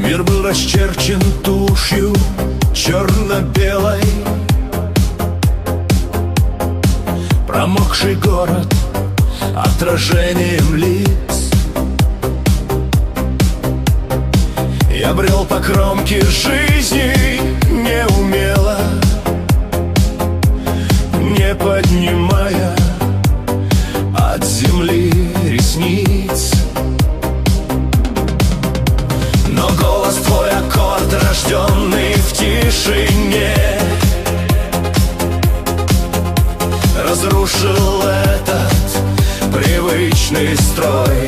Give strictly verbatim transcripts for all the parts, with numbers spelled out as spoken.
Мир был расчерчен тушью черно-белой. Промокший город отражением лиц. Я брел по кромке жизни неумело, не поднимая от земли ресниц. Но голос твой, аккорд, рожденный в тишине, разрушил этот привычный строй.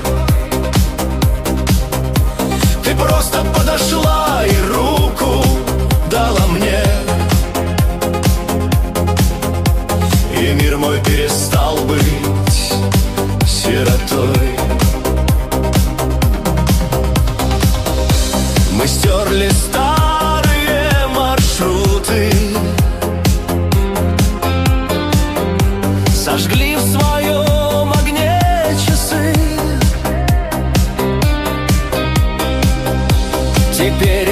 Ты просто подошла и руку дала мне, и мир мой перестал быть сиротой. Мы стерли старые маршруты, сожгли в своем огне часы. Теперь